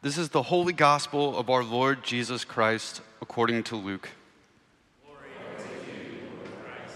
This is the holy gospel of our Lord Jesus Christ according to Luke. Glory to you, Lord Christ.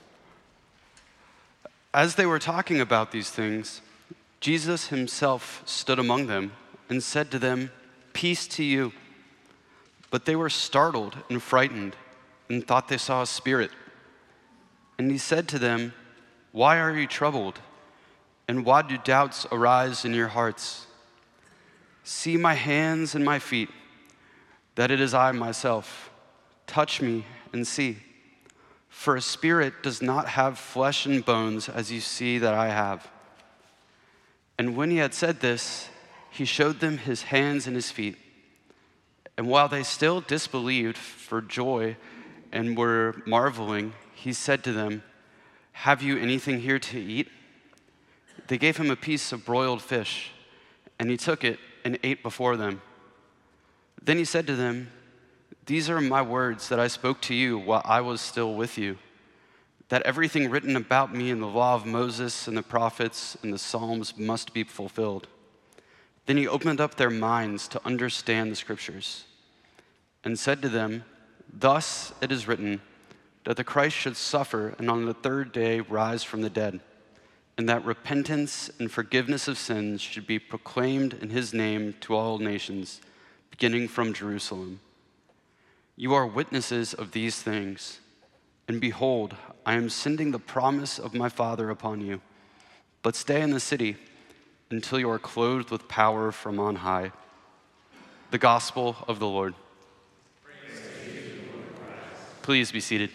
As they were talking about these things, Jesus himself stood among them and said to them, "Peace to you." But they were startled and frightened and thought they saw a spirit. And he said to them, "Why are you troubled? And why do doubts arise in your hearts? See my hands and my feet, that it is I myself. Touch me and see. For a spirit does not have flesh and bones as you see that I have." And when he had said this, he showed them his hands and his feet. And while they still disbelieved for joy and were marveling, he said to them, "Have you anything here to eat?" They gave him a piece of broiled fish, and he took it and ate before them. Then he said to them, "These are my words that I spoke to you while I was still with you, that everything written about me in the law of Moses and the prophets and the Psalms must be fulfilled." Then he opened up their minds to understand the scriptures and said to them, "Thus it is written, that the Christ should suffer and on the third day rise from the dead, and that repentance and forgiveness of sins should be proclaimed in his name to all nations, beginning from Jerusalem. You are witnesses of these things, and behold, I am sending the promise of my Father upon you. But stay in the city until you are clothed with power from on high." The gospel of the Lord. Praise to you, Lord Christ. Please be seated.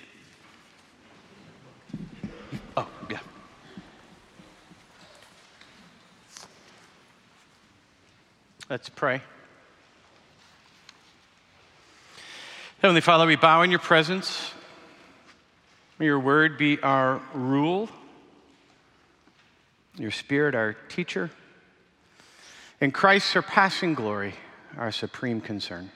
Oh, yeah. Let's pray. Heavenly Father, we bow in your presence. May your word be our rule, your spirit our teacher, and Christ's surpassing glory our supreme concern.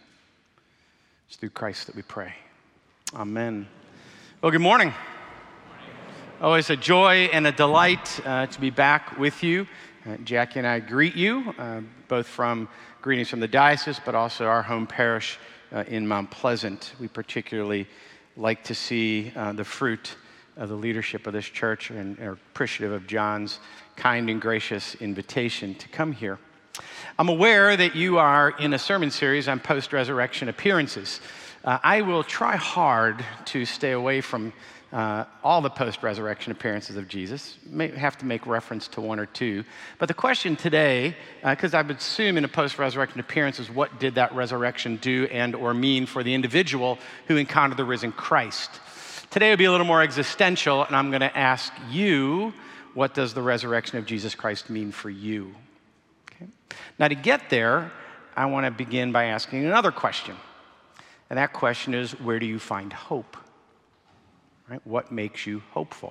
It's through Christ that we pray. Amen. Well, good morning. Always a joy and a delight to be back with you. Jackie and I greet you, both from greetings from the diocese, but also our home parish in Mount Pleasant. We particularly like to see the fruit of the leadership of this church and are appreciative of John's kind and gracious invitation to come here. I'm aware that you are in a sermon series on post-resurrection appearances. I will try hard to stay away from all the post-resurrection appearances of Jesus. May have to make reference to one or two. But the question today, because I would assume in a post-resurrection appearance, is what did that resurrection do and or mean for the individual who encountered the risen Christ? Today will be a little more existential, and I'm going to ask you, what does the resurrection of Jesus Christ mean for you? Okay. Now, to get there, I want to begin by asking another question. And that question is, where do you find hope? Right? What makes you hopeful?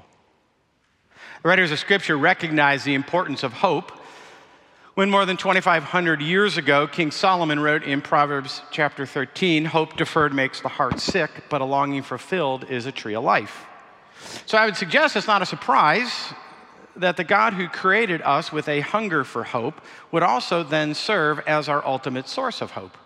The writers of Scripture recognize the importance of hope when more than 2,500 years ago, King Solomon wrote in Proverbs chapter 13, "Hope deferred makes the heart sick, but a longing fulfilled is a tree of life." So I would suggest it's not a surprise that the God who created us with a hunger for hope would also then serve as our ultimate source of hope.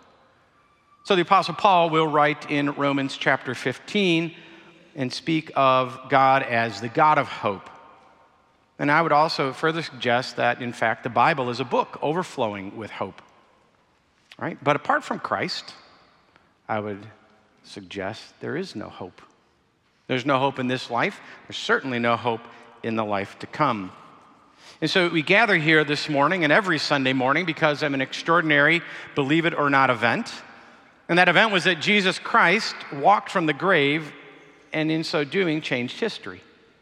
So the Apostle Paul will write in Romans chapter 15 and speak of God as the God of hope. And I would also further suggest that, in fact, the Bible is a book overflowing with hope. Right? But apart from Christ, I would suggest there is no hope. There's no hope in this life. There's certainly no hope in the life to come. And so we gather here this morning and every Sunday morning because of an extraordinary, believe it or not, event. And that event was that Jesus Christ walked from the grave and in so doing changed history.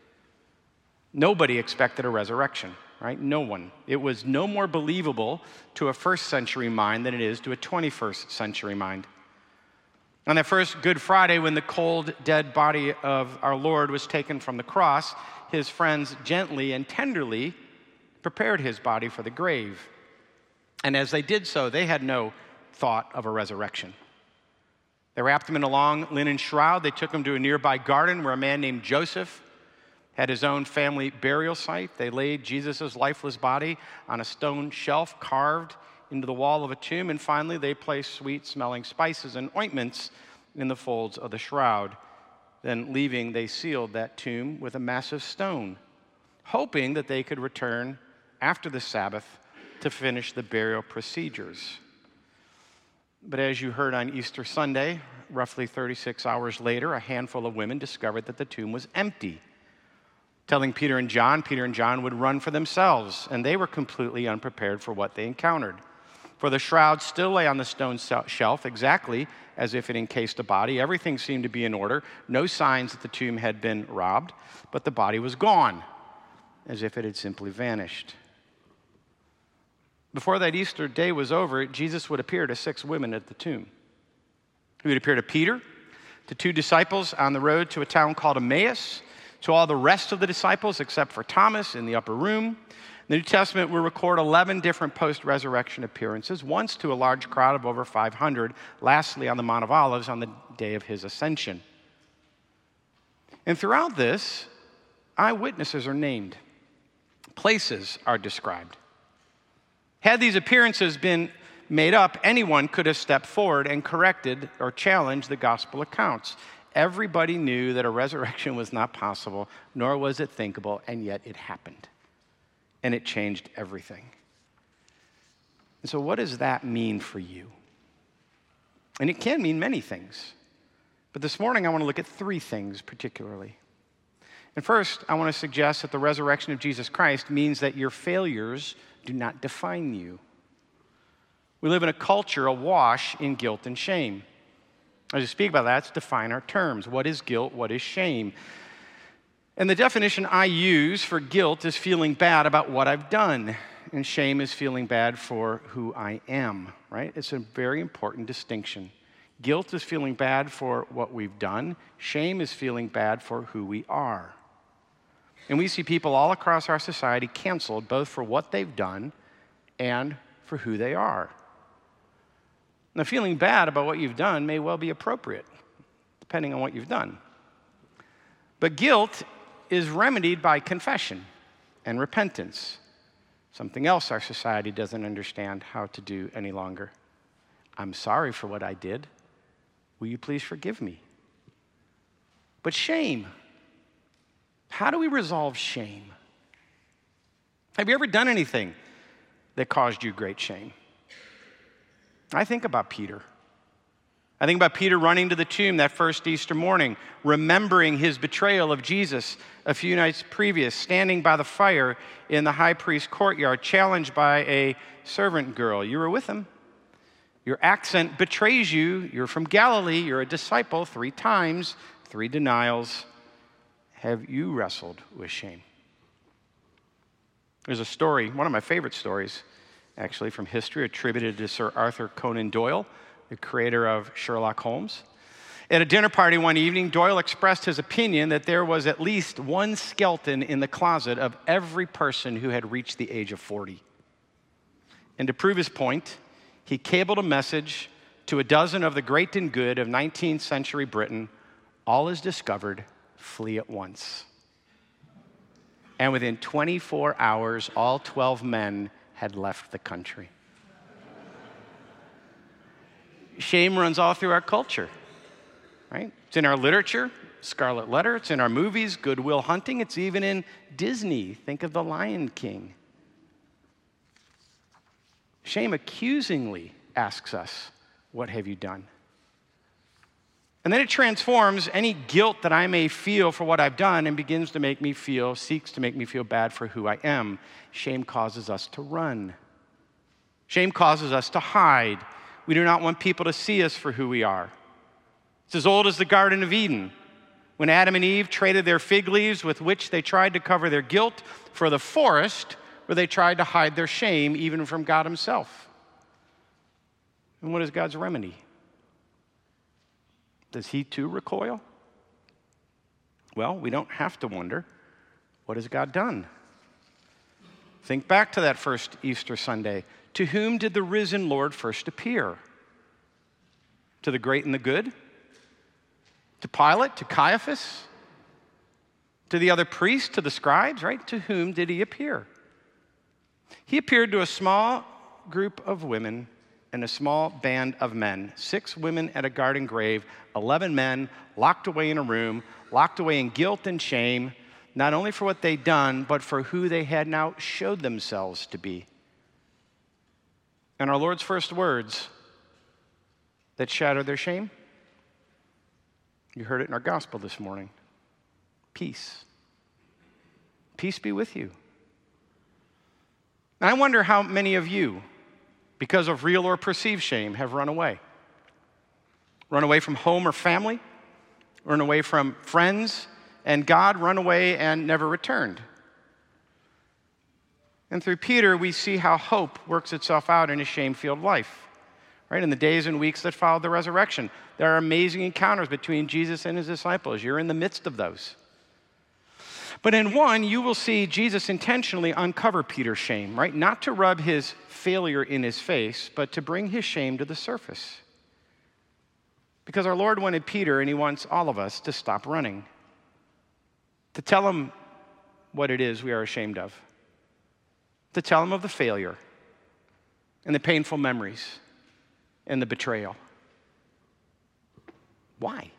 Nobody expected a resurrection, right? No one. It was no more believable to a first century mind than it is to a 21st century mind. On that first Good Friday, when the cold, dead body of our Lord was taken from the cross, his friends gently and tenderly prepared his body for the grave. And as they did so, they had no thought of a resurrection. They wrapped him in a long linen shroud. They took him to a nearby garden where a man named Joseph had his own family burial site. They laid Jesus' lifeless body on a stone shelf carved into the wall of a tomb, and finally they placed sweet-smelling spices and ointments in the folds of the shroud. Then leaving, they sealed that tomb with a massive stone, hoping that they could return after the Sabbath to finish the burial procedures. But as you heard on Easter Sunday, roughly 36 hours later, a handful of women discovered that the tomb was empty. Telling Peter and John would run for themselves, and they were completely unprepared for what they encountered. For the shroud still lay on the stone shelf, exactly as if it encased a body. Everything seemed to be in order, no signs that the tomb had been robbed, but the body was gone, as if it had simply vanished. Before that Easter day was over, Jesus would appear to 6 women at the tomb. He would appear to Peter, to 2 disciples on the road to a town called Emmaus, to all the rest of the disciples except for Thomas in the upper room. In the New Testament will record 11 different post-resurrection appearances, once to a large crowd of over 500, lastly on the Mount of Olives on the day of his ascension. And throughout this, eyewitnesses are named. Places are described. Had these appearances been made up, anyone could have stepped forward and corrected or challenged the gospel accounts. Everybody knew that a resurrection was not possible, nor was it thinkable, and yet it happened. And it changed everything. And so what does that mean for you? And it can mean many things. But this morning I want to look at 3 things particularly. And first, I want to suggest that the resurrection of Jesus Christ means that your failures do not define you. We live in a culture awash in guilt and shame. As I speak about that, let's define our terms. What is guilt? What is shame? And the definition I use for guilt is feeling bad about what I've done, and shame is feeling bad for who I am, right? It's a very important distinction. Guilt is feeling bad for what we've done. Shame is feeling bad for who we are. And we see people all across our society canceled both for what they've done and for who they are. Now, feeling bad about what you've done may well be appropriate, depending on what you've done. But guilt is remedied by confession and repentance, something else our society doesn't understand how to do any longer. I'm sorry for what I did. Will you please forgive me? But shame. How do we resolve shame? Have you ever done anything that caused you great shame? I think about Peter. I think about Peter running to the tomb that first Easter morning, remembering his betrayal of Jesus a few nights previous, standing by the fire in the high priest's courtyard, challenged by a servant girl. You were with him. Your accent betrays you. You're from Galilee. You're a disciple 3 times, 3 denials. Have you wrestled with shame? There's a story, one of my favorite stories, actually, from history, attributed to Sir Arthur Conan Doyle, the creator of Sherlock Holmes. At a dinner party one evening, Doyle expressed his opinion that there was at least one skeleton in the closet of every person who had reached the age of 40. And to prove his point, he cabled a message to a dozen of the great and good of 19th century Britain: all is discovered, flee at once. And within 24 hours, all 12 men had left the country. Shame runs all through our culture, right? It's in our literature, Scarlet Letter. It's in our movies, Good Will Hunting. It's even in Disney. Think of The Lion King. Shame accusingly asks us, what have you done? And then it transforms any guilt that I may feel for what I've done and seeks to make me feel bad for who I am. Shame causes us to run. Shame causes us to hide. We do not want people to see us for who we are. It's as old as the Garden of Eden, when Adam and Eve traded their fig leaves with which they tried to cover their guilt for the forest where they tried to hide their shame even from God himself. And what is God's remedy? Does he too recoil? Well, we don't have to wonder, what has God done? Think back to that first Easter Sunday. To whom did the risen Lord first appear? To the great and the good? To Pilate? To Caiaphas? To the other priests? To the scribes, right? To whom did he appear? He appeared to a small group of women and a small band of men. 6 women at a garden grave, 11 men locked away in a room, locked away in guilt and shame, not only for what they'd done, but for who they had now showed themselves to be. And our Lord's first words that shattered their shame, you heard it in our gospel this morning. Peace. Peace be with you. And I wonder how many of you, because of real or perceived shame, have run away. Run away from home or family, run away from friends and God, run away and never returned. And through Peter, we see how hope works itself out in a shame-filled life. Right? In the days and weeks that followed the resurrection, there are amazing encounters between Jesus and his disciples. You're in the midst of those. But in one, you will see Jesus intentionally uncover Peter's shame, right? Not to rub his failure in his face, but to bring his shame to the surface. Because our Lord wanted Peter, and he wants all of us, to stop running. To tell him what it is we are ashamed of. To tell him of the failure and the painful memories and the betrayal. Why?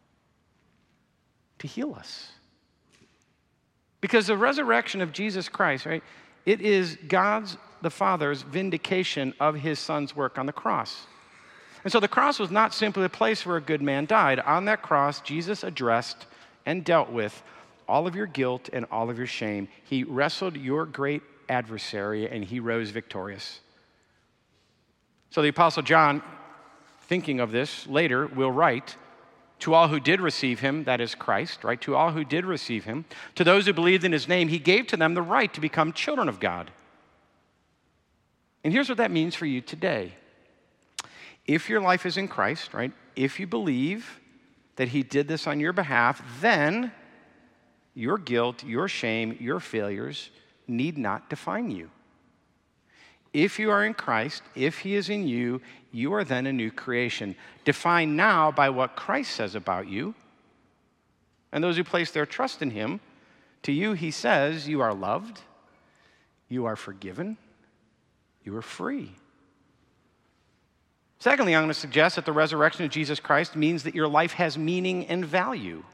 To heal us. Because the resurrection of Jesus Christ, right, it is God's, the Father's, vindication of his Son's work on the cross. And so the cross was not simply a place where a good man died. On that cross, Jesus addressed and dealt with all of your guilt and all of your shame. He wrestled your great adversary, and he rose victorious. So the Apostle John, thinking of this later, will write, to all who did receive him, that is Christ, right? To all who did receive him, to those who believed in his name, he gave to them the right to become children of God. And here's what that means for you today. If your life is in Christ, right? If you believe that he did this on your behalf, then your guilt, your shame, your failures need not define you. If you are in Christ, if he is in you, you are then a new creation, defined now by what Christ says about you. And those who place their trust in him, to you he says, you are loved, you are forgiven, you are free. Secondly, I'm going to suggest that the resurrection of Jesus Christ means that your life has meaning and value.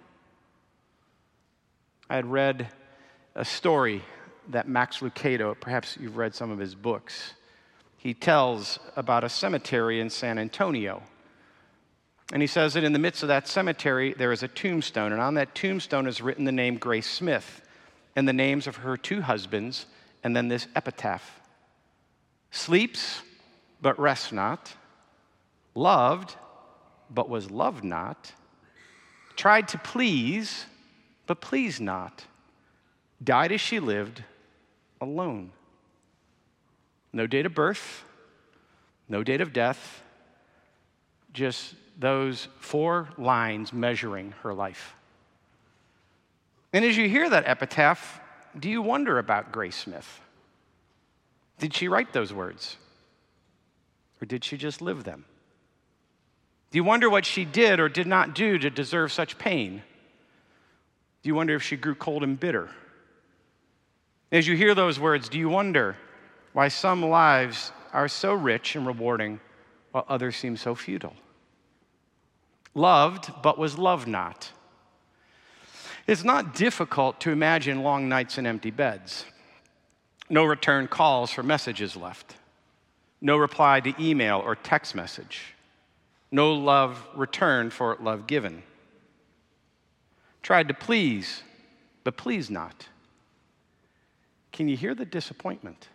I had read a story that Max Lucado, perhaps you've read some of his books, he tells about a cemetery in San Antonio. And he says that in the midst of that cemetery, there is a tombstone, and on that tombstone is written the name Grace Smith and the names of her 2 husbands, and then this epitaph. Sleeps, but rests not. Loved, but was loved not. Tried to please, but pleased not. Died as she lived, alone. No date of birth, no date of death, just those 4 lines measuring her life. And as you hear that epitaph, do you wonder about Grace Smith? Did she write those words? Or did she just live them? Do you wonder what she did or did not do to deserve such pain? Do you wonder if she grew cold and bitter? As you hear those words, do you wonder why some lives are so rich and rewarding while others seem so futile? Loved, but was loved not. It's not difficult to imagine long nights and empty beds. No return calls for messages left. No reply to email or text message. No love returned for love given. Tried to please, but pleased not. Can you hear the disappointment?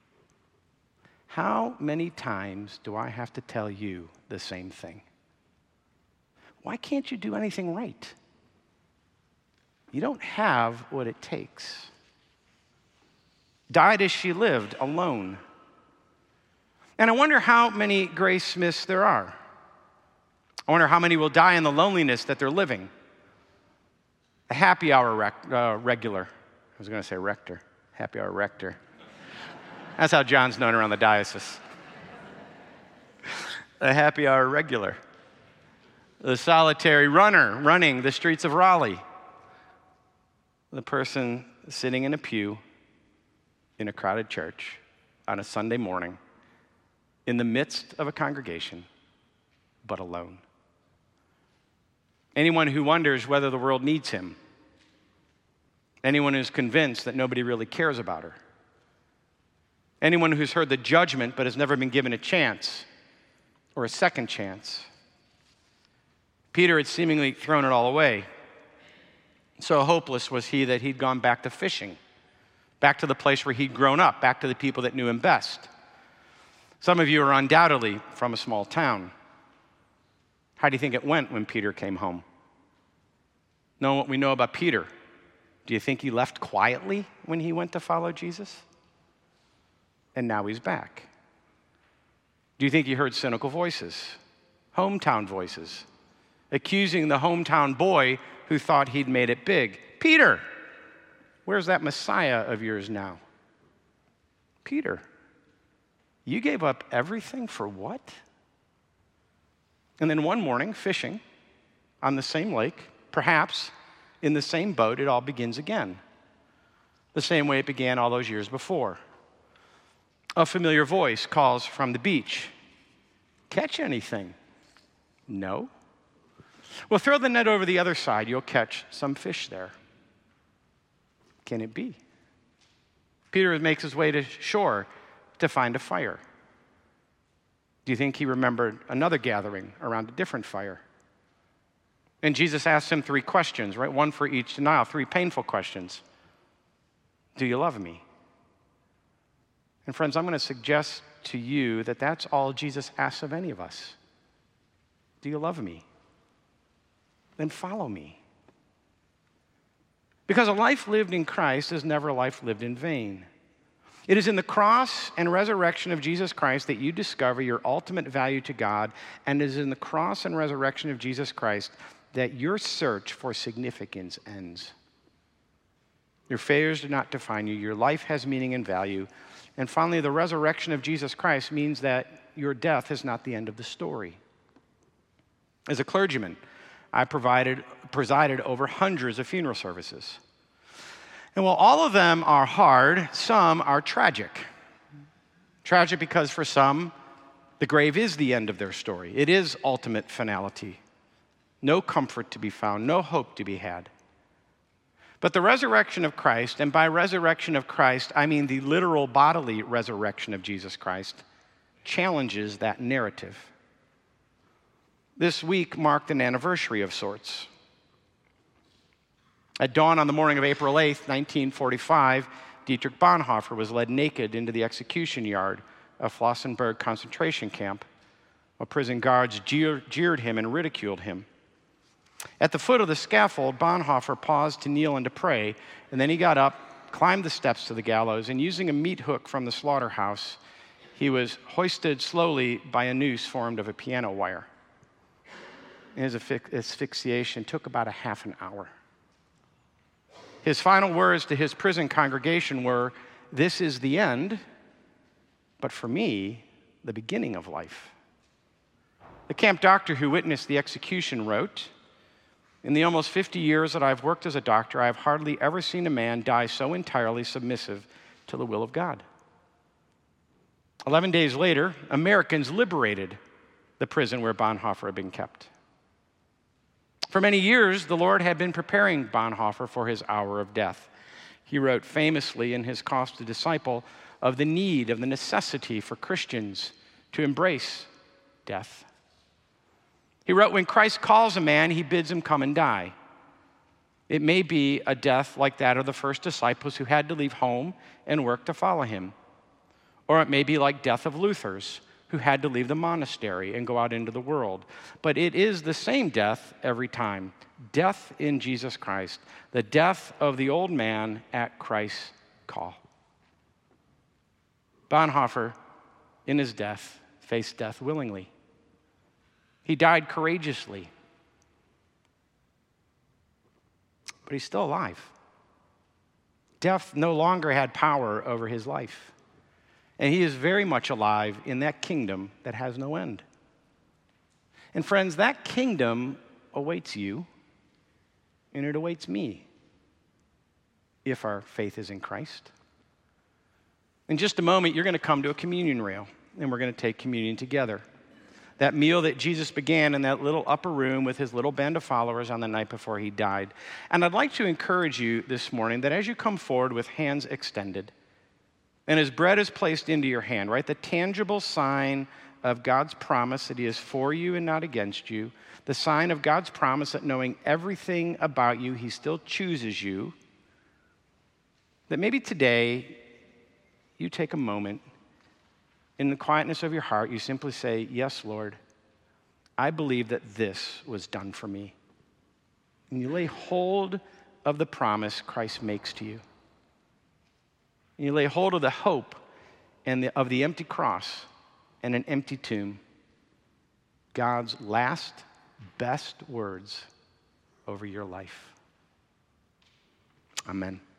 How many times do I have to tell you the same thing? Why can't you do anything right? You don't have what it takes. Died as she lived, alone. And I wonder how many Grace Smiths there are. I wonder how many will die in the loneliness that they're living. A happy hour regular. I was going to say rector. Happy hour rector. That's how John's known around the diocese. A happy hour regular. The solitary runner running the streets of Raleigh. The person sitting in a pew in a crowded church on a Sunday morning, in the midst of a congregation, but alone. Anyone who wonders whether the world needs him. Anyone who's convinced that nobody really cares about her. Anyone who's heard the judgment but has never been given a chance or a second chance. Peter had seemingly thrown it all away. So hopeless was he that he'd gone back to fishing, back to the place where he'd grown up, back to the people that knew him best. Some of you are undoubtedly from a small town. How do you think it went when Peter came home? Knowing what we know about Peter, do you think he left quietly when he went to follow Jesus? And now he's back. Do you think he heard cynical voices, hometown voices, accusing the hometown boy who thought he'd made it big? Peter, where's that Messiah of yours now? Peter, you gave up everything for what? And then one morning, fishing on the same lake, perhaps in the same boat, it all begins again. The same way it began all those years before. A familiar voice calls from the beach. Catch anything? No. Well, throw the net over the other side. You'll catch some fish there. Can it be? Peter makes his way to shore to find a fire. Do you think he remembered another gathering around a different fire? And Jesus asked him 3 questions, right? One for each denial, 3 painful questions. Do you love me? And friends, I'm going to suggest to you that that's all Jesus asks of any of us. Do you love me? Then follow me. Because a life lived in Christ is never a life lived in vain. It is in the cross and resurrection of Jesus Christ that you discover your ultimate value to God, and it is in the cross and resurrection of Jesus Christ that your search for significance ends. Your failures do not define you. Your life has meaning and value. And finally, the resurrection of Jesus Christ means that your death is not the end of the story. As a clergyman, I presided over hundreds of funeral services. And while all of them are hard, some are tragic. Tragic because for some, the grave is the end of their story. It is ultimate finality. No comfort to be found, no hope to be had. But the resurrection of Christ, and by resurrection of Christ, I mean the literal bodily resurrection of Jesus Christ, challenges that narrative. This week marked an anniversary of sorts. At dawn on the morning of April 8th, 1945, Dietrich Bonhoeffer was led naked into the execution yard of Flossenburg concentration camp, while prison guards jeered him and ridiculed him. At the foot of the scaffold, Bonhoeffer paused to kneel and to pray, and then he got up, climbed the steps to the gallows, and using a meat hook from the slaughterhouse, he was hoisted slowly by a noose formed of a piano wire. His asphyxiation took about a half an hour. His final words to his prison congregation were, "This is the end, but for me, the beginning of life." The camp doctor who witnessed the execution wrote, "In the almost 50 years that I've worked as a doctor, I have hardly ever seen a man die so entirely submissive to the will of God." 11 days later, Americans liberated the prison where Bonhoeffer had been kept. For many years, the Lord had been preparing Bonhoeffer for his hour of death. He wrote famously in his Cost to Disciple of the need, of the necessity for Christians to embrace death. He wrote, when Christ calls a man, he bids him come and die. It may be a death like that of the first disciples who had to leave home and work to follow him. Or it may be like death of Luther's, who had to leave the monastery and go out into the world. But it is the same death every time. Death in Jesus Christ. The death of the old man at Christ's call. Bonhoeffer, in his death, faced death willingly. He died courageously. But he's still alive. Death no longer had power over his life. And he is very much alive in that kingdom that has no end. And friends, that kingdom awaits you, and it awaits me, if our faith is in Christ. In just a moment, you're going to come to a communion rail. and we're going to take communion together. That meal that Jesus began in that little upper room with his little band of followers on the night before he died. And I'd like to encourage you this morning that as you come forward with hands extended, and as bread is placed into your hand, right, the tangible sign of God's promise that he is for you and not against you, the sign of God's promise that knowing everything about you, he still chooses you, that maybe today you take a moment in the quietness of your heart, you simply say, yes, Lord, I believe that this was done for me. And you lay hold of the promise Christ makes to you. And you lay hold of the hope and of the empty cross and an empty tomb. God's last, best words over your life. Amen.